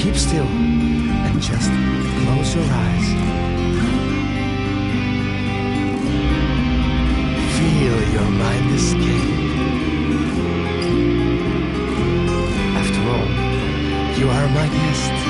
keep still and just close your eyes. Feel your mind escape. After all, you are my guest.